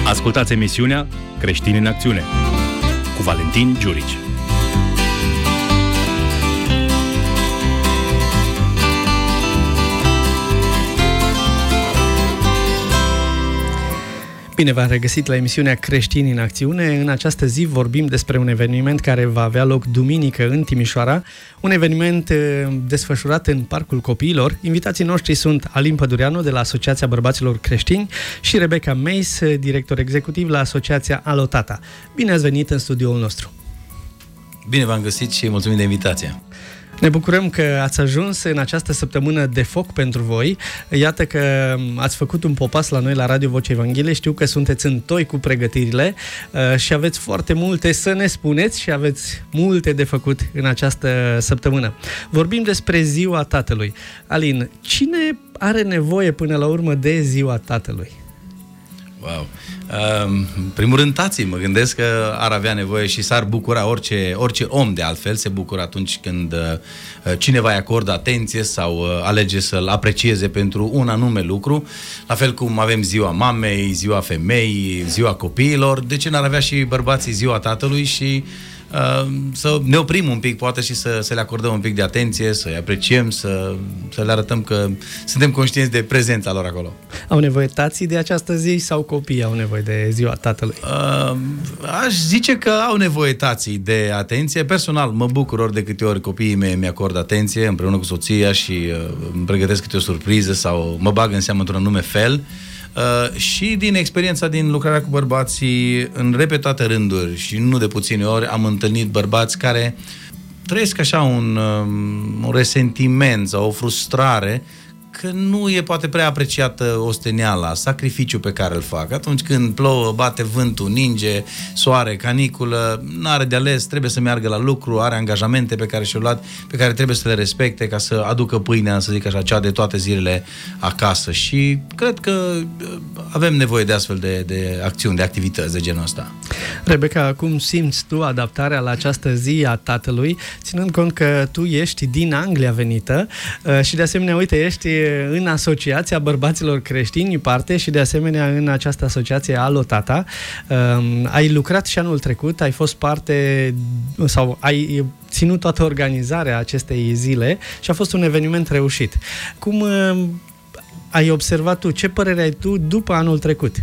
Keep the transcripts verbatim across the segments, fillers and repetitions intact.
Ascultați emisiunea Creștini în Acțiune cu Valentin Giurici. Bine v-am regăsit la emisiunea Creștini în Acțiune. În această zi vorbim despre un eveniment care va avea loc duminică în Timișoara, un eveniment desfășurat în Parcul Copiilor. Invitații noștri sunt Alin Pădureanu de la Asociația Bărbaților Creștini și Rebecca Meis, director executiv la Asociația Alo Tata. Bine ați venit în studioul nostru! Bine v-am găsit și mulțumim de invitație! Ne bucurăm că ați ajuns în această săptămână de foc pentru voi. Iată că ați făcut un popas la noi la Radio Vocea Evangheliei. Știu că sunteți întoi cu pregătirile și aveți foarte multe să ne spuneți și aveți multe de făcut în această săptămână. Vorbim despre Ziua Tatălui. Alin, cine are nevoie până la urmă de Ziua Tatălui? Wow! În primul rând, tații, mă gândesc că ar avea nevoie și s-ar bucura, orice, orice om de altfel se bucură atunci când cineva îi acordă atenție sau alege să-l aprecieze pentru un anume lucru, la fel cum avem ziua mamei, ziua femeii, ziua copiilor. De ce n-ar avea și bărbații ziua tatălui și Uh, să ne oprim un pic, poate, și să, să le acordăm un pic de atenție, să-i apreciem, să, să le arătăm că suntem conștienți de prezența lor acolo. Au nevoie tații de această zi sau copiii au nevoie de ziua tatălui? Uh, aș zice că au nevoie tații de atenție. Personal, mă bucur ori de câte ori copiii mei mi-acordă atenție împreună cu soția și uh, îmi pregătesc câte o surpriză sau mă bag în seamă într-un anume fel. Uh, și din experiența din lucrarea cu bărbații, în repetate rânduri și nu de puține ori, am întâlnit bărbați care trăiesc așa un, um, un resentiment sau o frustrare că nu e poate prea apreciată osteniala, sacrificiul pe care îl fac. Atunci când plouă, bate vântul, ninge, soare, caniculă, n-are de ales, trebuie să meargă la lucru, are angajamente pe care și-o luat, pe care trebuie să le respecte ca să aducă pâinea, să zic așa, cea de toate zilele acasă. Și cred că avem nevoie de astfel de, de acțiuni, de activități de genul ăsta. Rebecca, cum simți tu adaptarea la această zi a tatălui, ținând cont că tu ești din Anglia venită și de asemenea, uite, ești în Asociația Bărbaților Creștini parte și de asemenea în această asociație Alo Tata. Um, ai lucrat și anul trecut, ai fost parte sau ai ținut toată organizarea acestei zile și a fost un eveniment reușit. Cum uh, ai observat tu? Ce părere ai tu după anul trecut?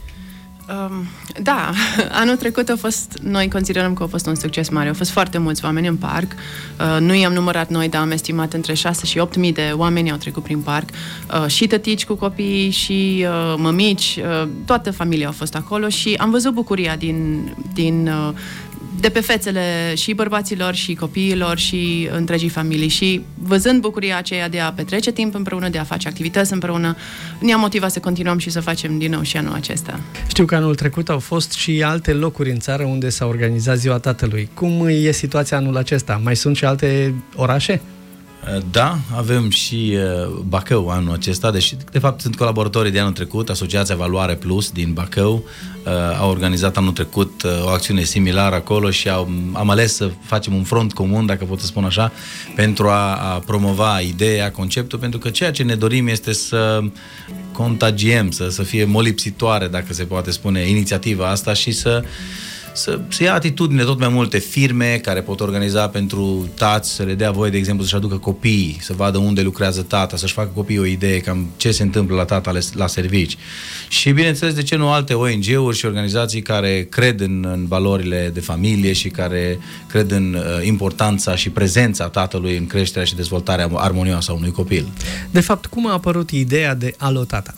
Um, da, anul trecut a fost, noi considerăm că a fost un succes mare. Au fost foarte mulți oameni în parc. Uh, nu i-am numărat noi, dar am estimat între șase și opt mii de oameni au trecut prin parc. Uh, și tătici cu copii, și uh, mămici, uh, toată familia a fost acolo și am văzut bucuria din, din uh, de pe fețele și bărbaților și copiilor și întregii familii și văzând bucuria aceea de a petrece timp împreună, de a face activități împreună, ne-a motivat să continuăm și să facem din nou și anul acesta. Știu că anul trecut au fost și alte locuri în țară unde s-a organizat Ziua Tatălui. Cum e situația anul acesta? Mai sunt și alte orașe? Da, avem și Bacău anul acesta, deși de fapt sunt colaboratorii de anul trecut. Asociația Valoare Plus din Bacău a organizat anul trecut o acțiune similară acolo și am, am ales să facem un front comun, dacă pot să spun așa, pentru a, a promova ideea, conceptul, pentru că ceea ce ne dorim este să contagiem, să, să fie molipsitoare, dacă se poate spune, inițiativa asta și să Să, să ia atitudine tot mai multe firme care pot organiza pentru tați, să le dea voie, de exemplu, să-și aducă copiii, să vadă unde lucrează tata, să-și facă copiii o idee cam ce se întâmplă la tata la servici. Și, bineînțeles, de ce nu alte O N G-uri și organizații care cred în, în valorile de familie și care cred în uh, importanța și prezența tatălui în creșterea și dezvoltarea armonioasă a unui copil. De fapt, cum a apărut ideea de Alo Tata?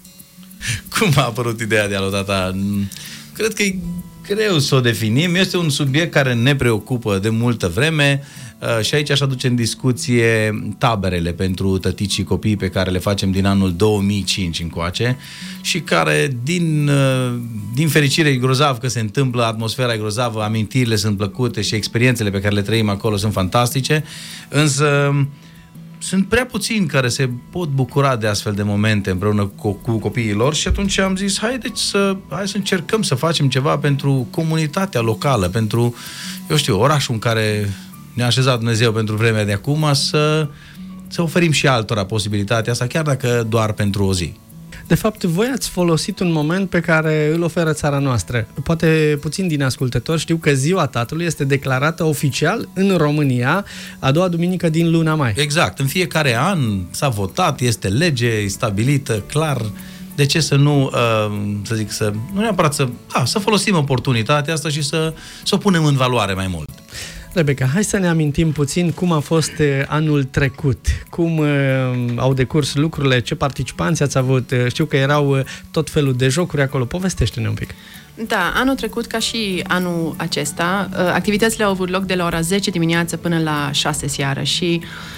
Cum a apărut ideea de Alo Tata? Cred că e greu să o definim. Este un subiect care ne preocupă de multă vreme și aici aș aduce în discuție taberele pentru tătici și copii pe care le facem din anul două mii cinci încoace și care, din, din fericire, e grozav că se întâmplă, atmosfera e grozavă, amintirile sunt plăcute și experiențele pe care le trăim acolo sunt fantastice, însă sunt prea puțini care se pot bucura de astfel de momente împreună cu, cu copiii lor și atunci am zis, haideți să, hai să încercăm să facem ceva pentru comunitatea locală, pentru, eu știu, orașul în care ne-a așezat Dumnezeu pentru vremea de acum, să, să oferim și altora posibilitatea asta, chiar dacă doar pentru o zi. De fapt, voi ați folosit un moment pe care îl oferă țara noastră. Poate puțin din ascultători știu că Ziua Tatălui este declarată oficial în România a doua duminică din luna mai. Exact. În fiecare an s-a votat, este lege stabilită, clar. De ce să nu, să zic, să nu neapărat să, a, să folosim oportunitatea asta și să, să o punem în valoare mai mult. Rebecca, hai să ne amintim puțin cum a fost anul trecut, cum uh, au decurs lucrurile, ce participanți ați avut, știu că erau tot felul de jocuri acolo, povestește-ne un pic. Da, anul trecut, ca și anul acesta, activitățile au avut loc de la ora zece dimineață până la șase seară și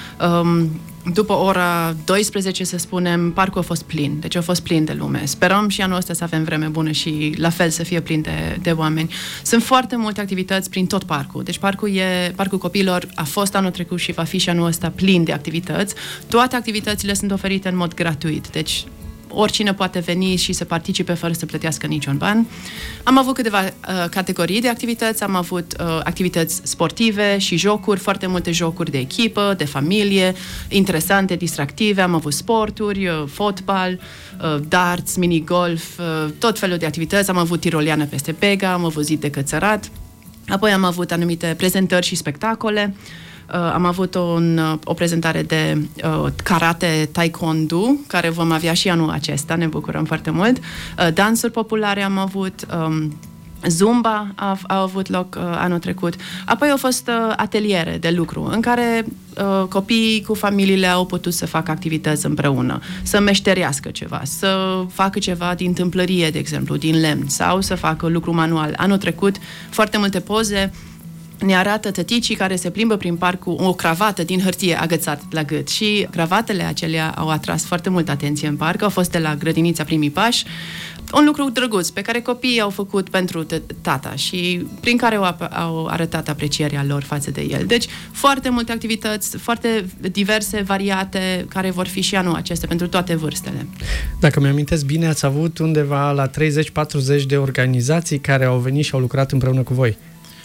um, după ora douăsprezece, să spunem, parcul a fost plin, deci a fost plin de lume. Sperăm și anul ăsta să avem vreme bună și la fel să fie plin de, de oameni. Sunt foarte multe activități prin tot parcul, deci parcul, e, parcul copiilor a fost anul trecut și va fi și anul ăsta plin de activități. Toate activitățile sunt oferite în mod gratuit, deci oricine poate veni și să participe fără să plătească niciun ban. Am avut câteva uh, categorii de activități, am avut uh, activități sportive și jocuri, foarte multe jocuri de echipă, de familie, interesante, distractive, am avut sporturi, uh, fotbal, uh, darts, minigolf, uh, tot felul de activități, am avut tiroliană peste Bega, am avut zi de cățărat, apoi am avut anumite prezentări și spectacole. Uh, am avut un, uh, o prezentare de uh, karate taekwondo, care vom avea și anul acesta, ne bucurăm foarte mult. Uh, dansuri populare am avut, um, Zumba a, a avut loc uh, anul trecut. Apoi au fost uh, ateliere de lucru, în care uh, copiii cu familiile au putut să facă activități împreună, să meșterească ceva, să facă ceva din tâmplărie, de exemplu, din lemn, sau să facă lucru manual. Anul trecut, foarte multe poze ne arată tăticii care se plimbă prin parc cu o cravată din hârtie agățat la gât și cravatele acelea au atras foarte multă atenție în parc, au fost de la grădinița Primii Pași, un lucru drăguț pe care copiii au făcut pentru tata și prin care au, au arătat aprecierea lor față de el. Deci foarte multe activități, foarte diverse, variate, care vor fi și anul acesta pentru toate vârstele. Dacă mi-amintesc bine, ați avut undeva la treizeci patruzeci de organizații care au venit și au lucrat împreună cu voi.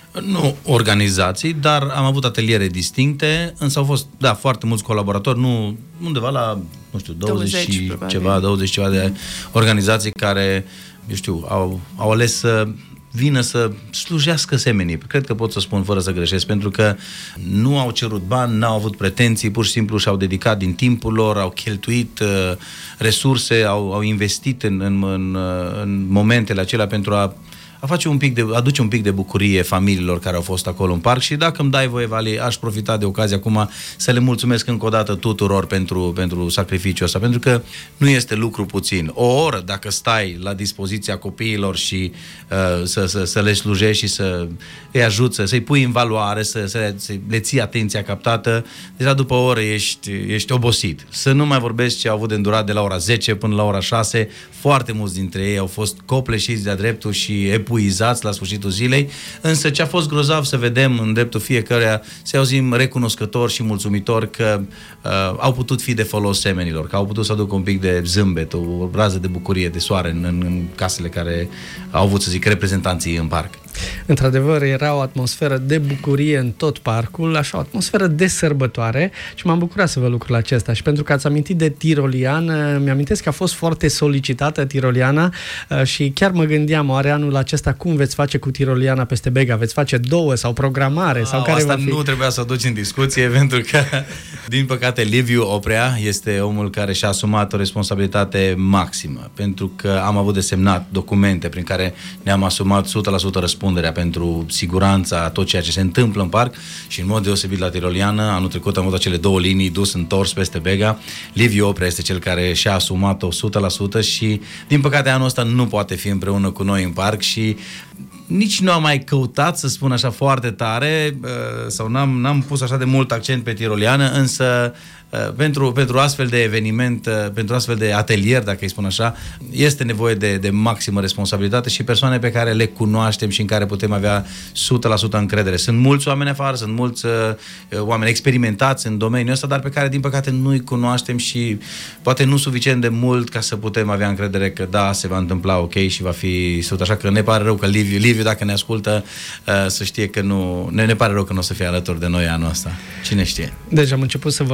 Nu organizații, dar am avut ateliere distincte, însă au fost, da, foarte mulți colaboratori, nu, undeva la, nu știu, douăzeci, douăzeci și ceva, douăzeci ceva de organizații care, eu știu, au, au ales să vină să slujească semenii. Cred că pot să spun fără să greșesc, pentru că nu au cerut bani, n-au avut pretenții, pur și simplu și-au dedicat din timpul lor, au cheltuit uh, resurse, au, au investit în, în, în, în momentele acelea pentru a a face un pic de, aduce un pic de bucurie familiilor care au fost acolo în parc și dacă îmi dai voie, Vali, aș profita de ocazie acum să le mulțumesc încă o dată tuturor pentru, pentru sacrificiul ăsta, pentru că nu este lucru puțin. O oră, dacă stai la dispoziția copiilor și uh, să, să, să le slujești și să îi ajuți, să, să-i pui în valoare, să, să, să le ții atenția captată, deja după o oră ești, ești obosit. Să nu mai vorbesc ce au avut de îndurat de la ora zece până la ora șase, foarte mulți dintre ei au fost copleșiți de-a dreptul și epuizați la sfârșitul zilei, însă ce a fost grozav să vedem în dreptul fiecăruia, să auzim recunoscători și mulțumitori că uh, au putut fi de folos semenilor, că au putut să aducă un pic de zâmbet, o rază de bucurie, de soare în, în, în casele care au avut, să zic, reprezentanții în parc. Într-adevăr, era o atmosferă de bucurie în tot parcul, așa, o atmosferă de sărbătoare și m-am bucurat să văd lucrul acesta. Și pentru că ați amintit de tiroliană, mi-amintesc că a fost foarte solicitată tiroliana și chiar mă gândeam, oare anul acesta cum veți face cu tiroliana peste Bega? Veți face două sau programare? Sau care asta va fi? Nu trebuia să o duci în discuție, pentru că, din păcate, Liviu Oprea este omul care și-a asumat o responsabilitate maximă, pentru că am avut de semnat documente prin care ne-am asumat o sută la sută răspunderea pentru siguranța, tot ceea ce se întâmplă în parc și în mod deosebit la tiroliană. Anul trecut am avut acele două linii dus întors peste Bega. Liviu Oprea este cel care și-a asumat-o o sută la sută și, din păcate, anul ăsta nu poate fi împreună cu noi în parc și nici nu am mai căutat, să spun așa, foarte tare sau n-am, n-am pus așa de mult accent pe tiroliană, însă pentru, pentru astfel de eveniment, pentru astfel de atelier, dacă îi spun așa, este nevoie de, de maximă responsabilitate și persoane pe care le cunoaștem și în care putem avea o sută la sută încredere. Sunt mulți oameni afară, sunt mulți uh, oameni experimentați în domeniul ăsta, dar pe care, din păcate, nu-i cunoaștem și poate nu suficient de mult ca să putem avea încredere că da, se va întâmpla ok și va fi o sută. Așa că ne pare rău că Liviu, Liviu dacă ne ascultă, uh, să știe că nu, ne, ne pare rău că nu o să fie alături de noi anul ăsta. Cine știe? Deci am început să vorbim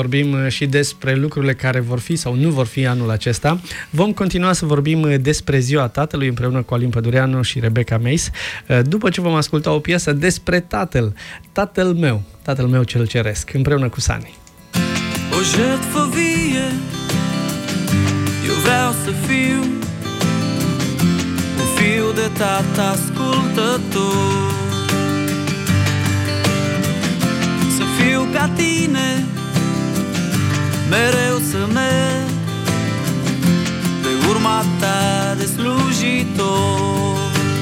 și despre lucrurile care vor fi sau nu vor fi anul acesta. Vom continua să vorbim despre Ziua Tatălui împreună cu Alin Pădureanu și Rebecca Meis, după ce vom asculta o piesă despre Tatăl, Tatăl meu, Tatăl meu cel ceresc, împreună cu Sani. O jertfă vie, eu vreau să fiu un fiu de tată ascultător, să fiu ca tine, mereu să merg pe urma ta de slujitor.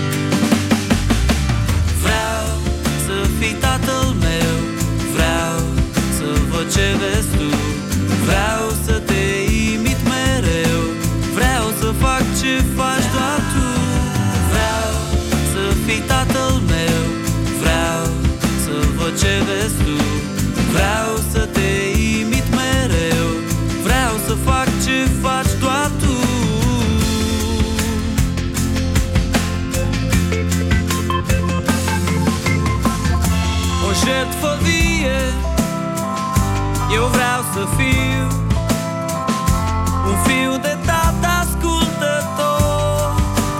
Vreau să fii tatăl meu, vreau să văd ce vezi tu, vreau să te imit mereu, vreau să fac ce faci doar tu. Vreau să fii tatăl meu, vreau să văd ce vezi tu, vreau să te imit mereu, vreau să fac ce faci doar tu. O jertfă vie, eu vreau să fiu un fiu de tată ascultător,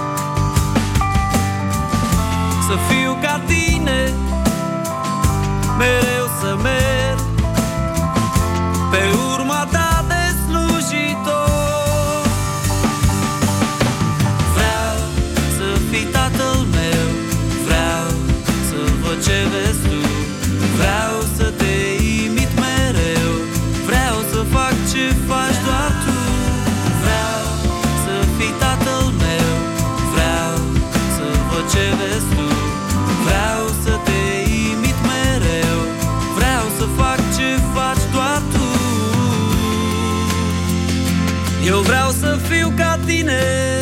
să fiu ca tine, mereu să merg pe urma ta de slujitor. Vreau să fii tatăl meu, vreau să văd ce vezi tu, vreau să te imit mereu, vreau să fac ce faci doar tu. Vreau să fii tatăl meu, vreau să văd ce vezi tu, vreau să te imit mereu, vreau să fac ce faci doar tu. Eu vreau să fiu ca tine.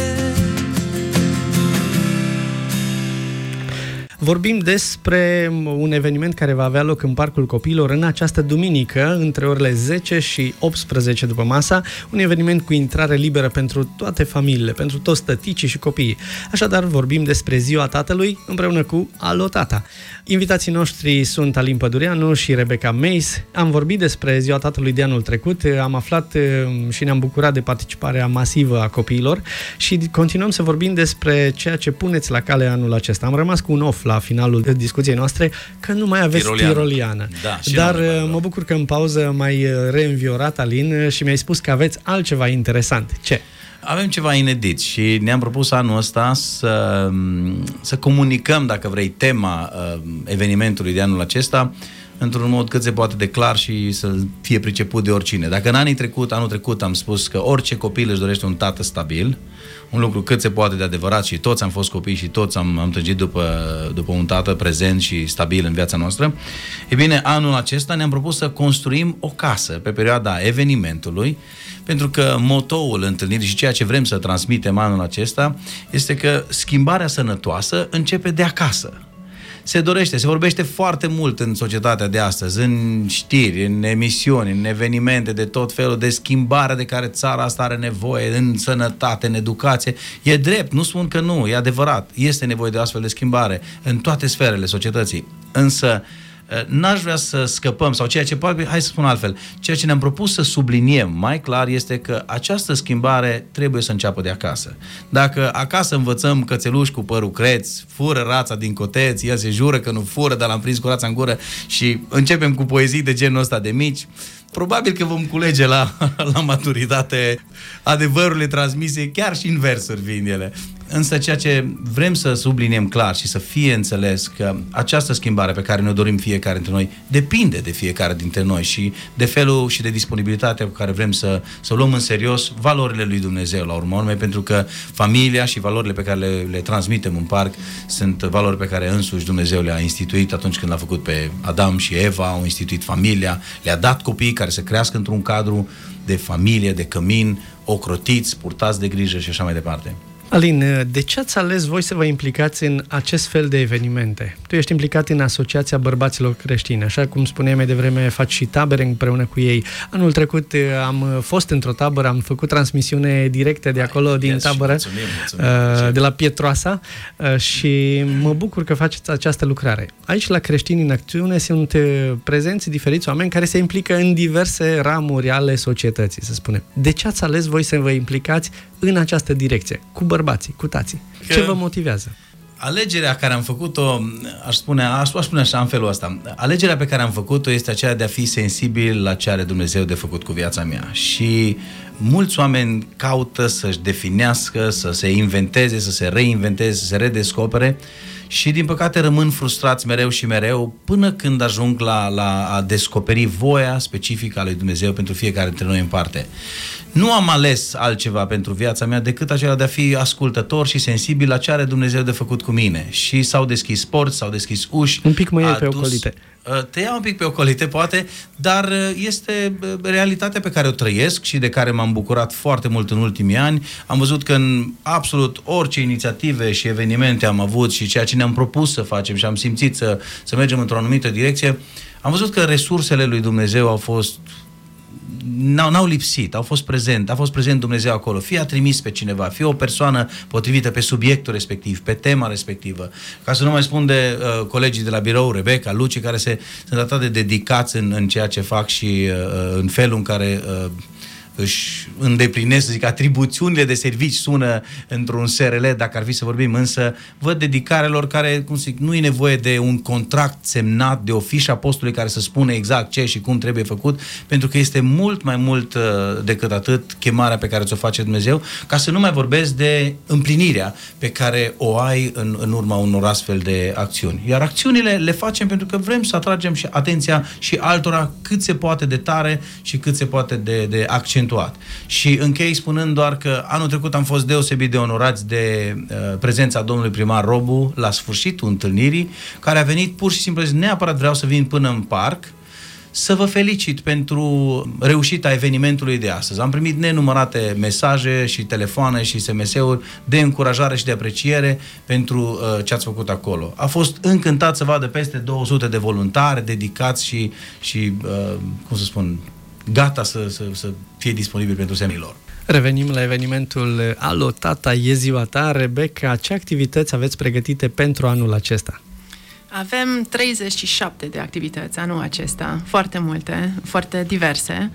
Vorbim despre un eveniment care va avea loc în Parcul Copiilor în această duminică, între orele zece și optsprezece după masa, un eveniment cu intrare liberă pentru toate familiile, pentru toți tăticii și copiii. Așadar, vorbim despre Ziua Tatălui împreună cu Alo Tata. Invitații noștri sunt Alin Pădureanu și Rebecca Meis. Am vorbit despre Ziua Tatălui de anul trecut, am aflat și ne-am bucurat de participarea masivă a copiilor și continuăm să vorbim despre ceea ce puneți la cale anul acesta. Am rămas cu un off la finalul discuției noastre că nu mai aveți tiroliană. tiroliană. Da, Dar mă bucur că în pauză m-ai reînviorat, Alin, și mi-ai spus că aveți altceva interesant. Ce? Avem ceva inedit și ne-am propus anul ăsta să, să comunicăm, dacă vrei, tema uh, evenimentului de anul acesta într-un mod cât se poate de clar și să fie priceput de oricine. Dacă în anii trecut, anul trecut am spus că orice copil își dorește un tată stabil, un lucru cât se poate de adevărat și toți am fost copii și toți am, am trăgit după, după un tată prezent și stabil în viața noastră, e bine, anul acesta ne-am propus să construim o casă pe perioada evenimentului, pentru că motoul întâlnirii și ceea ce vrem să transmitem anul acesta este că schimbarea sănătoasă începe de acasă. Se dorește, se vorbește foarte mult în societatea de astăzi, în știri, în emisiuni, în evenimente de tot felul, de schimbarea de care țara asta are nevoie, în sănătate, în educație. E drept, nu spun că nu, e adevărat, este nevoie de astfel de schimbare în toate sferele societății. Însă, n-aș vrea să scăpăm, sau ceea ce poate, hai să spun altfel, ceea ce ne-am propus să subliniem mai clar este că această schimbare trebuie să înceapă de acasă. Dacă acasă învățăm cățeluși cu părul creț, fură rața din coteț, el se jură că nu fură, dar l-am prins cu rața în gură și începem cu poezii de genul ăsta de mici, probabil că vom culege la, la maturitate adevărurile transmise chiar și în versuri vin ele. Însă ceea ce vrem să subliniem clar și să fie înțeles că această schimbare pe care ne-o dorim fiecare dintre noi depinde de fiecare dintre noi și de felul și de disponibilitatea cu care vrem să, să luăm în serios valorile lui Dumnezeu la urmă urmei, pentru că familia și valorile pe care le, le transmitem în parc sunt valori pe care însuși Dumnezeu le-a instituit atunci când l-a făcut pe Adam și Eva, au instituit familia, le-a dat copiii care să crească într-un cadru de familie, de cămin, ocrotiți, purtați de grijă și așa mai departe. Alin, de ce ați ales voi să vă implicați în acest fel de evenimente? Tu ești implicat în Asociația Bărbaților Creștini, așa cum spuneai mai devreme, faci și tabere împreună cu ei. Anul trecut am fost într-o tabără, am făcut transmisiune directe de acolo, Ai, din yes, tabără, mulțumim, mulțumim, de la Pietroasa, și mă bucur că faceți această lucrare. Aici, la Creștini în Acțiune, sunt prezenți diferiți oameni care se implică în diverse ramuri ale societății, să spunem. De ce ați ales voi să vă implicați în această direcție, cu bărbații, cu tații? Că ce vă motivează? Alegerea care am făcut-o, aș spune, aș spune așa în felul ăsta, alegerea pe care am făcut-o este aceea de a fi sensibil la ce are Dumnezeu de făcut cu viața mea. Și mulți oameni caută să-și definească, să se inventeze, să se reinventeze, să se redescopere și din păcate rămân frustrați mereu și mereu până când ajung la, la a descoperi voia specifică a lui Dumnezeu pentru fiecare dintre noi în parte. Nu am ales altceva pentru viața mea decât acela de a fi ascultător și sensibil la ce are Dumnezeu de făcut cu mine. Și s-au deschis porți, s-au deschis uși. Un pic mă iei pe ocolite. Te iau un pic pe ocolite, poate, dar este realitatea pe care o trăiesc și de care m-am bucurat foarte mult în ultimii ani. Am văzut că în absolut orice inițiative și evenimente am avut și ceea ce ne-am propus să facem și am simțit să, să mergem într-o anumită direcție, am văzut că resursele lui Dumnezeu au fost N-au, n-au lipsit, au fost prezent, a fost prezent Dumnezeu acolo, fie a trimis pe cineva, fie o persoană potrivită pe subiectul respectiv, pe tema respectivă. Ca să nu mai spun de uh, colegii de la birou, Rebecca, Luci, care se, sunt atât de dedicați în, în ceea ce fac și uh, în felul în care uh, își îndeplinesc, să zic, atribuțiunile de servici, sună într-un S R L, dacă ar fi să vorbim, însă văd dedicarea lor care, cum zic, nu e nevoie de un contract semnat, de o fișă a postului care să spune exact ce și cum trebuie făcut, pentru că este mult mai mult uh, decât atât chemarea pe care ți-o face Dumnezeu, ca să nu mai vorbesc de împlinirea pe care o ai în, în urma unor astfel de acțiuni. Iar acțiunile le facem pentru că vrem să atragem și atenția și altora cât se poate de tare și cât se poate de, de accent. Și închei spunând doar că anul trecut am fost deosebit de onorați de uh, prezența domnului primar Robu la sfârșitul întâlnirii, care a venit pur și simplu, neapărat vreau să vin până în parc să vă felicit pentru reușita evenimentului de astăzi. Am primit nenumărate mesaje și telefoane și S M S-uri de încurajare și de apreciere pentru uh, ce ați făcut acolo. A fost încântat să vadă peste două sute de voluntari dedicați și, și uh, cum să spun, gata să, să, să fie disponibil pentru semenilor. Revenim la evenimentul Alo Tata, e ziua ta. Rebecca, ce activități aveți pregătite pentru anul acesta? Avem treizeci și șapte de activități anul acesta, foarte multe, foarte diverse.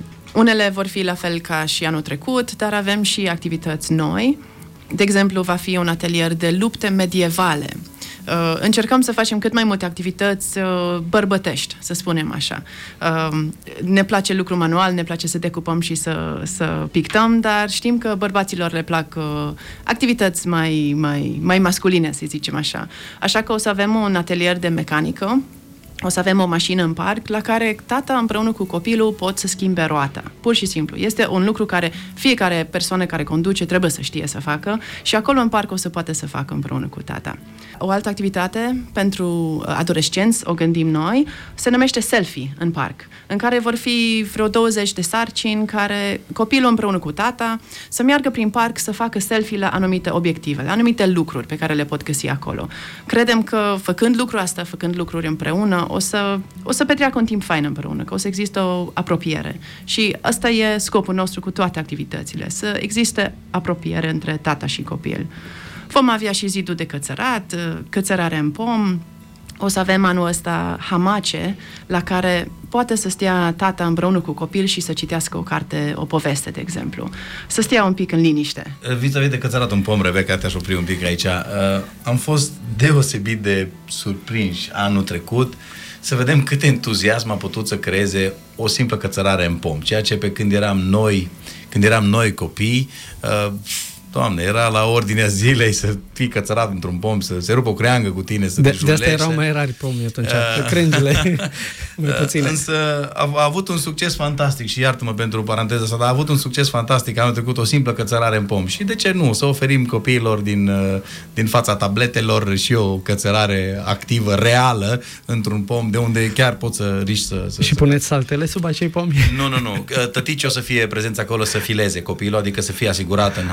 Unele vor fi la fel ca și anul trecut, dar avem și activități noi. De exemplu, va fi un atelier de lupte medievale. Uh, încercăm să facem cât mai multe activități uh, bărbătești, să spunem așa. Uh, ne place lucru manual, ne place să decupăm și să, să pictăm, dar știm că bărbaților le plac uh, activități mai, mai, mai masculine, să zicem așa. Așa că o să avem un atelier de mecanică, o să avem o mașină în parc la care tata împreună cu copilul pot să schimbe roata. Pur și simplu. Este un lucru care fiecare persoană care conduce trebuie să știe să facă și acolo în parc o să poate să facă împreună cu tata. O altă activitate pentru adolescenți, o gândim noi, se numește selfie în parc, în care vor fi vreo douăzeci de sarcini care copilul împreună cu tata să meargă prin parc să facă selfie la anumite obiective, la anumite lucruri pe care le pot găsi acolo. Credem că făcând lucrul asta, făcând lucruri împreună, o să, o să petreacă un timp fain împreună, că o să există o apropiere. Și ăsta e scopul nostru cu toate activitățile, să existe apropiere între tata și copil. Vom avea și zidul de cățărat, cățărare în pom, o să avem anul ăsta hamace, la care poate să stea tata împreună cu copil și să citească o carte, o poveste, de exemplu. Să stea un pic în liniște. Vis-a-vis de cățărat în pom, Rebecca, te-aș opri un pic aici. Uh, am fost deosebit de surprinși anul trecut să vedem cât entuziasm a putut să creeze o simplă cățărare în pom. Ceea ce pe când eram noi, când eram noi copii, uh, Doamne, era la ordinea zilei să fii cățărat într-un pom, să se rupă o creangă cu tine, să de, te julește. De asta erau mai rari pomii atunci, uh, crengile mai puține. Însă a, a avut un succes fantastic și iartă-mă pentru paranteza asta, dar a avut un succes fantastic anul trecut, o simplă cățărare în pom. Și de ce nu? Să oferim copiilor din, din fața tabletelor și o cățărare activă, reală, într-un pom, de unde chiar poți să riști să... să și să... puneți saltele sub acei pomi? Nu, nu, nu. Tătici o să fie prezența acolo să fileze copilul, adică să fie asigurat în ham și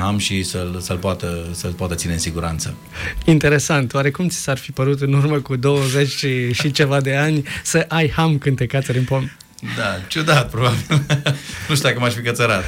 să-l, să-l, poată, să-l poată ține în siguranță. Interesant. Oare cum ți s-ar fi părut în urmă cu douăzeci și, și ceva de ani să ai ham când te cațări în pom? Da, ciudat, probabil. Nu știu dacă m-aș fi cățărat.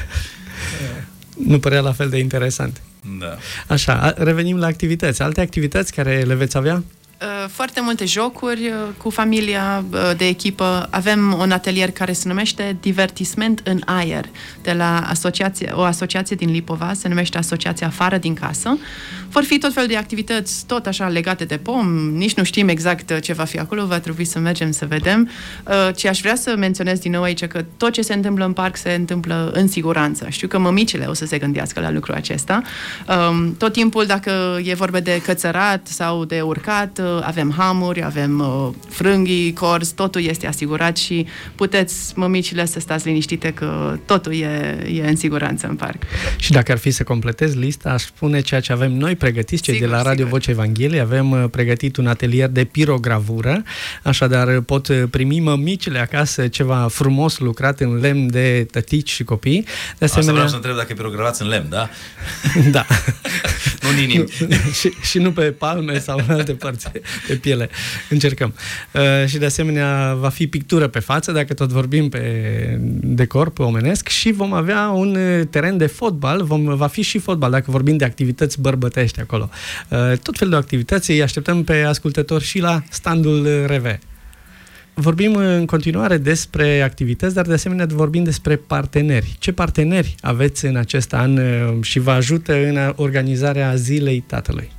Nu părea la fel de interesant. Da. Așa, revenim la activități. Alte activități care le veți avea? Foarte multe jocuri cu familia de echipă. Avem un atelier care se numește Divertisment în aer, de la asociație, o asociație din Lipova, se numește Asociația Afară din Casă. Vor fi tot felul de activități, tot așa legate de pom, nici nu știm exact ce va fi acolo, va trebui să mergem să vedem. Ce aș vrea să menționez din nou aici, că tot ce se întâmplă în parc se întâmplă în siguranță. Știu că mămicile o să se gândească la lucrul acesta. Tot timpul, dacă e vorba de cățărat sau de urcat, avem hamuri, avem uh, frânghii, corzi, totul este asigurat și puteți, mămicile, să stați liniștite că totul e, e în siguranță în parc. Și dacă ar fi să completez lista, aș spune ceea ce avem noi pregătiți, cei sigur, de la Radio sigur. Vocea Evangheliei. Avem uh, pregătit un atelier de pirogravură, așadar pot primi mămicile acasă ceva frumos lucrat în lemn de tătici și copii. De asemenea... Asta vreau să întreb dacă e pirogravați în lemn, da? Da. Nu în inimi. și, și nu pe palme sau în alte părți pe piele. Încercăm. Uh, și de asemenea va fi pictură pe față, dacă tot vorbim pe de corp omenesc, și vom avea un teren de fotbal, vom, va fi și fotbal, dacă vorbim de activități bărbătești acolo. Uh, tot felul de activități, îi așteptăm pe ascultători și la standul R V. Vorbim în continuare despre activități, dar de asemenea vorbim despre parteneri. Ce parteneri aveți în acest an și vă ajută în organizarea Zilei Tatălui?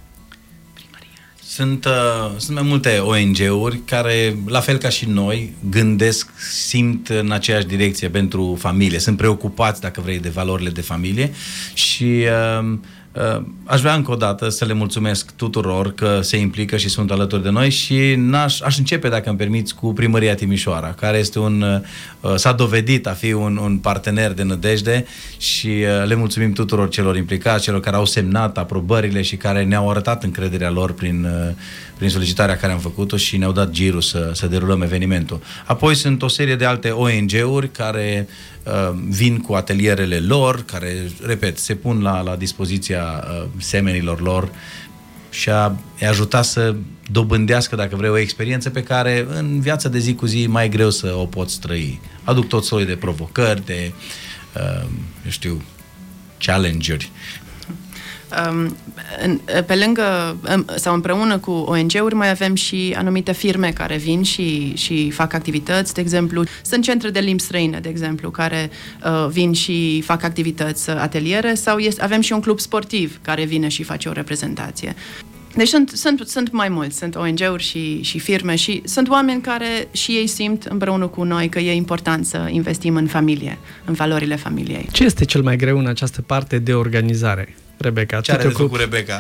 Sunt, uh, sunt mai multe O N G-uri care, la fel ca și noi, gândesc, simt în aceeași direcție pentru familie. Sunt preocupați, dacă vrei, de valorile de familie și uh, uh, aș vrea încă o dată să le mulțumesc tuturor că se implică și sunt alături de noi și n-aș, aș începe, dacă îmi permiți, cu Primăria Timișoara, care este un, uh, s-a dovedit a fi un, un partener de nădejde și uh, le mulțumim tuturor celor implicați, celor care au semnat aprobările și care ne-au arătat încrederea lor prin, uh, prin solicitarea care am făcut-o și ne-au dat girul să, să derulăm evenimentul. Apoi sunt o serie de alte O N G-uri care uh, vin cu atelierele lor, care, repet, se pun la, la dispoziția uh, semenilor lor și a ajuta să dobândească, dacă vrei, o experiență pe care în viața de zi cu zi mai greu să o poți trăi. Aduc tot soiul de provocări, de, uh, eu știu, challenge-uri. Um, pe lângă sau împreună cu O N G-uri mai avem și anumite firme care vin și, și fac activități, de exemplu, sunt centre de limbi străine, de exemplu, care uh, vin și fac activități, ateliere, sau este, avem și un club sportiv care vine și face o reprezentație. Deci sunt, sunt, sunt mai mulți, sunt O N G-uri și, și firme și sunt oameni care și ei simt împreună cu noi că e important să investim în familie, în valorile familiei. Ce este cel mai greu în această parte de organizare, Rebecca? Ce are de făcut Rebecca?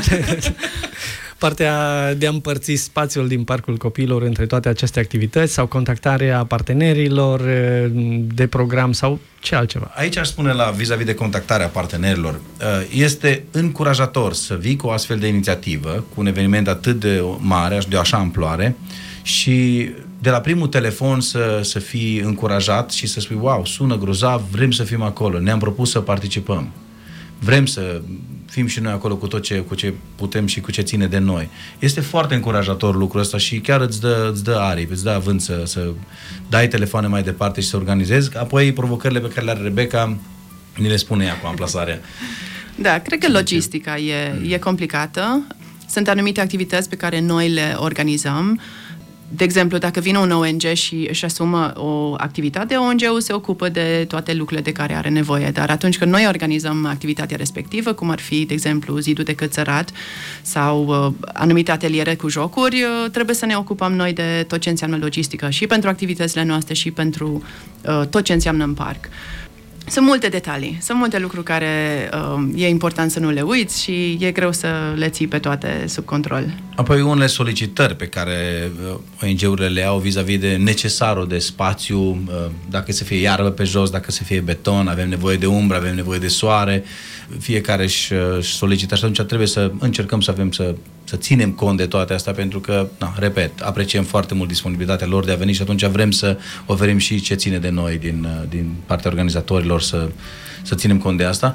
Partea de a împărți spațiul din Parcul Copiilor între toate aceste activități sau contactarea partenerilor de program sau ce altceva? Aici aș spune la vis-a-vis de contactarea partenerilor. Este încurajator să vii cu o astfel de inițiativă, cu un eveniment atât de mare, de o așa amploare și de la primul telefon să, să fii încurajat și să spui, wow, sună grozav, vrem să fim acolo, ne-am propus să participăm. Vrem să fim și noi acolo cu tot ce, cu ce putem și cu ce ține de noi. Este foarte încurajator lucrul ăsta și chiar îți dă, îți dă aripi, îți dă avânt să, să dai telefoane mai departe și să organizezi. Apoi provocările pe care le are Rebecca, ni le spune ea cu amplasarea. Da, cred că logistica e, e complicată. Sunt anumite activități pe care noi le organizăm. De exemplu, dacă vine un O N G și își asumă o activitate, O N G-ul se ocupă de toate lucrurile de care are nevoie. Dar atunci când noi organizăm activitatea respectivă, cum ar fi, de exemplu, zidul de cățărat sau uh, anumite ateliere cu jocuri, uh, trebuie să ne ocupăm noi de tot ce înseamnă logistică și pentru activitățile noastre și pentru uh, tot ce înseamnă în parc. Sunt multe detalii, sunt multe lucruri care uh, e important să nu le uiți și e greu să le ții pe toate sub control. Apoi unele solicitări pe care uh, O N G-urile le au vis-a-vis de necesarul de spațiu, uh, dacă să fie iarbă pe jos, dacă să fie beton, avem nevoie de umbră, avem nevoie de soare, fiecare își, își solicită și atunci trebuie să încercăm să avem să, să ținem cont de toate astea pentru că, na, repet, apreciem foarte mult disponibilitatea lor de a veni și atunci vrem să oferim și ce ține de noi din, din partea organizatorilor să, să ținem cont de asta.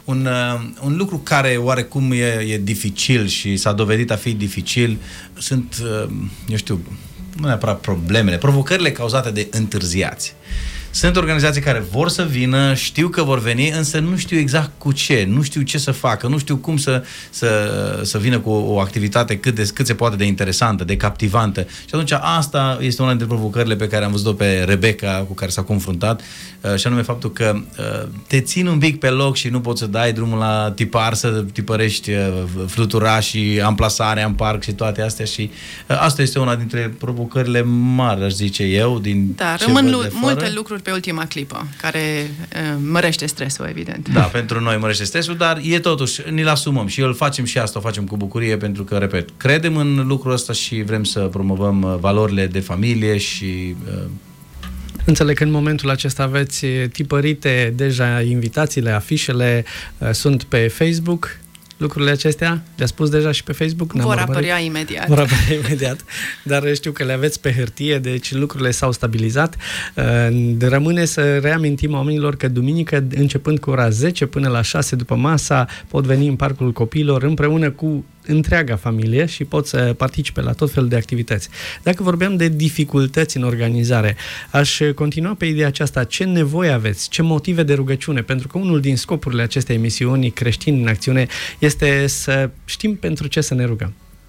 Un, un lucru care oarecum e, e dificil și s-a dovedit a fi dificil sunt, eu știu, nu neapărat problemele, provocările cauzate de întârziați. Sunt organizații care vor să vină, știu că vor veni, însă nu știu exact cu ce, nu știu ce să facă, nu știu cum să, să, să vină cu o, o activitate cât, de, cât se poate de interesantă, de captivantă. Și atunci asta este una dintre provocările pe care am văzut-o pe Rebecca, cu care s-a confruntat, și anume faptul că te țin un pic pe loc și nu poți să dai drumul la tipar, să tipărești fluturașii, amplasarea în parc și toate astea, și asta este una dintre provocările mari, aș zice eu, din da, ce rămân văd lu- de fără. multe lucruri pe ultima clipă, care uh, mărește stresul, evident. Da, pentru noi mărește stresul, dar e totuși, ni-l asumăm și îl facem și asta, o facem cu bucurie, pentru că, repet, credem în lucrul ăsta și vrem să promovăm valorile de familie și... Uh, Înțeleg că în momentul acesta aveți tipărite deja invitațiile, afișele, uh, sunt pe Facebook. Lucrurile acestea le-a spus deja și pe Facebook? Vor apărea imediat. Vor apărea imediat, dar știu că le aveți pe hârtie, deci lucrurile s-au stabilizat. Rămâne să reamintim oamenilor că duminică, începând cu ora zece până la șase după masa, pot veni în Parcul Copiilor împreună cu întreaga familie și pot să participe la tot felul de activități. Dacă vorbeam de dificultăți în organizare, aș continua pe ideea aceasta. Ce nevoie aveți? Ce motive de rugăciune? Pentru că unul din scopurile acestei emisiuni Creștini în Acțiune este să știm pentru ce să ne rugăm.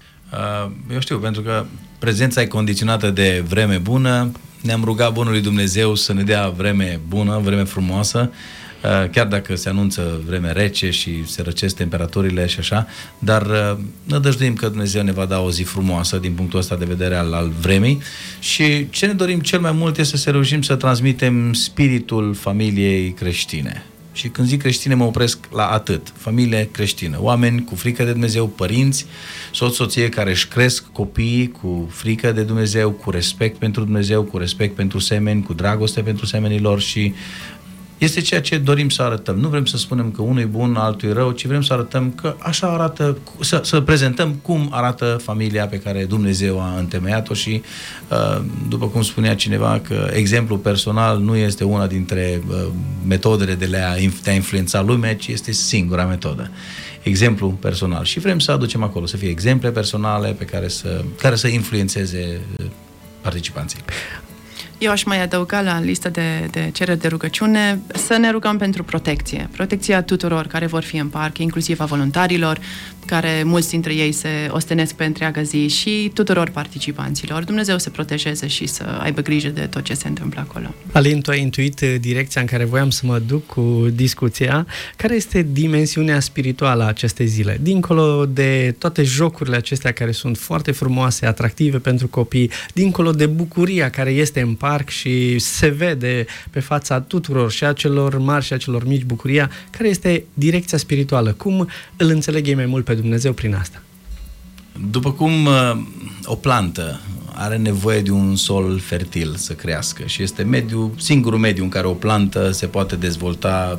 Eu știu, pentru că prezența e condiționată de vreme bună. Ne-am rugat Bunului Dumnezeu să ne dea vreme bună, vreme frumoasă, chiar dacă se anunță vreme rece și se răcesc temperaturile și așa, dar nădăjduim că Dumnezeu ne va da o zi frumoasă din punctul ăsta de vedere al, al vremii, și ce ne dorim cel mai mult este să reușim să transmitem spiritul familiei creștine. Și când zic creștine mă opresc la atât. Familie creștină, oameni cu frică de Dumnezeu, părinți, soț, soție care își cresc copiii cu frică de Dumnezeu, cu respect pentru Dumnezeu, cu respect pentru semeni, cu dragoste pentru semenilor, și este ceea ce dorim să arătăm. Nu vrem să spunem că unul e bun, altul e rău, ci vrem să arătăm că așa arată, să, să prezentăm cum arată familia pe care Dumnezeu a întemeiat-o, și după cum spunea cineva, că exemplul personal nu este una dintre metodele de a influența lumea, ci este singura metodă. Exemplu personal. Și vrem să aducem acolo, să fie exemple personale pe care să, care să influențeze participanții. Eu aș mai adăuga la lista de, de cereri de rugăciune să ne rugăm pentru protecție. Protecția tuturor care vor fi în parc, inclusiv a voluntarilor, care mulți dintre ei se ostenesc pe întreaga zi, și tuturor participanților. Dumnezeu să protejeze și să aibă grijă de tot ce se întâmplă acolo. Alin, tu ai intuit direcția în care voiam să mă duc cu discuția. Care este dimensiunea spirituală a acestei zile? Dincolo de toate jocurile acestea care sunt foarte frumoase, atractive pentru copii, dincolo de bucuria care este în parc și se vede pe fața tuturor, și a celor mari și a celor mici, bucuria, care este direcția spirituală? Cum îl înțeleg ei mai mult pe Dumnezeu prin asta? După cum uh, o plantă are nevoie de un sol fertil să crească, și este mediu, singurul mediu în care o plantă se poate dezvolta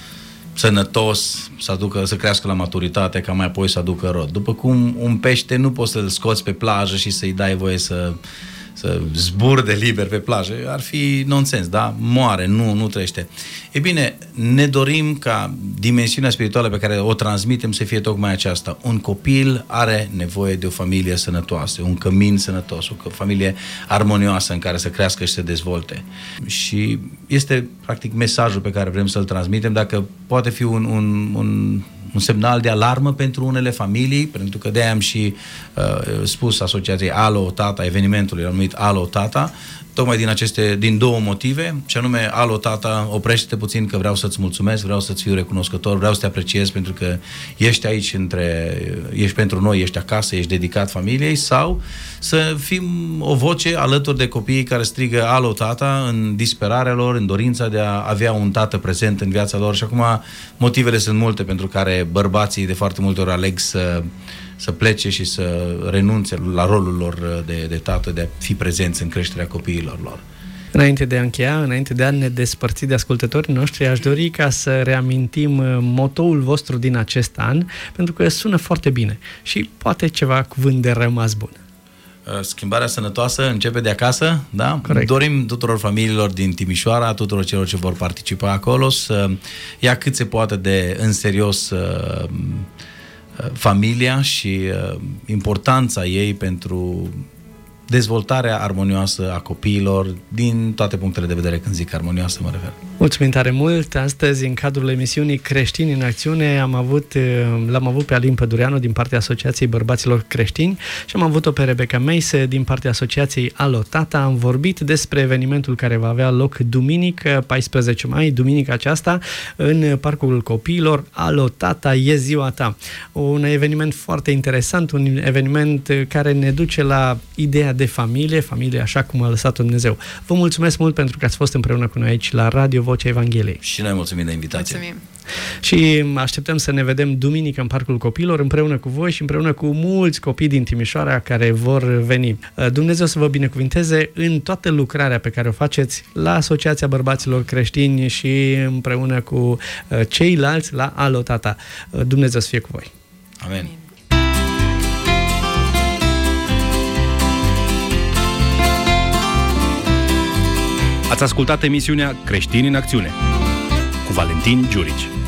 sănătos, să, aducă, să crească la maturitate, ca mai apoi să aducă rod. După cum un pește nu poți să-l scoți pe plajă și să-i dai voie să să zburde liber pe plajă, ar fi nonsens, da? Moare, nu, nu trăiește. E bine, ne dorim ca dimensiunea spirituală pe care o transmitem să fie tocmai aceasta. Un copil are nevoie de o familie sănătoasă, un cămin sănătos, o familie armonioasă în care să crească și să dezvolte. Și este, practic, mesajul pe care vrem să-l transmitem. Dacă poate fi un, un, un un semnal de alarmă pentru unele familii, pentru că de-aia am și uh, spus asociației Alo Tata, evenimentului am numit Alo Tata, tocmai din aceste, din două motive, și anume, Alo Tata, oprește-te puțin că vreau să-ți mulțumesc, vreau să-ți fiu recunoscător, vreau să te apreciez pentru că ești aici între, ești pentru noi, ești acasă, ești dedicat familiei, sau să fim o voce alături de copiii care strigă Alo Tata în disperarea lor, în dorința de a avea un tată prezent în viața lor. Și acum motivele sunt multe pentru care bărbații de foarte multe ori aleg să să plece și să renunțe la rolul lor de, de tată, de a fi prezenți în creșterea copiilor lor. Înainte de a încheia, înainte de a ne despărți de ascultătorii noștri, aș dori ca să reamintim motoul vostru din acest an, pentru că sună foarte bine și poate ceva cuvânt de rămas bun. Schimbarea sănătoasă începe de acasă, da? Corect. Dorim tuturor familiilor din Timișoara, tuturor celor ce vor participa acolo, să ia cât se poate de în serios uh, familia și uh, importanța ei pentru dezvoltarea armonioasă a copiilor din toate punctele de vedere. Când zic armonioasă, mă refer. Mulțumim tare mult! Astăzi, în cadrul emisiunii Creștini în Acțiune, am avut, l-am avut pe Alin Pădureanu din partea Asociației Bărbaților Creștini și am avut-o pe Rebecca Meise din partea Asociației Alo Tata. Am vorbit despre evenimentul care va avea loc duminică, paisprezece mai, duminica aceasta, în Parcul Copiilor. Alo Tata, e ziua ta! Un eveniment foarte interesant, un eveniment care ne duce la ideea de familie, familie așa cum a lăsat-o Dumnezeu. Vă mulțumesc mult pentru că ați fost împreună cu noi aici la Radio Vocea Evangheliei. Și noi mulțumim de invitație. Mulțumim. Și așteptăm să ne vedem duminică în Parcul Copiilor împreună cu voi și împreună cu mulți copii din Timișoara care vor veni. Dumnezeu să vă binecuvinteze în toată lucrarea pe care o faceți la Asociația Bărbaților Creștini și împreună cu ceilalți la Alo Tata. Dumnezeu să fie cu voi. Amen. Amin. Ați ascultat emisiunea Creștini în Acțiune cu Valentin Giurici.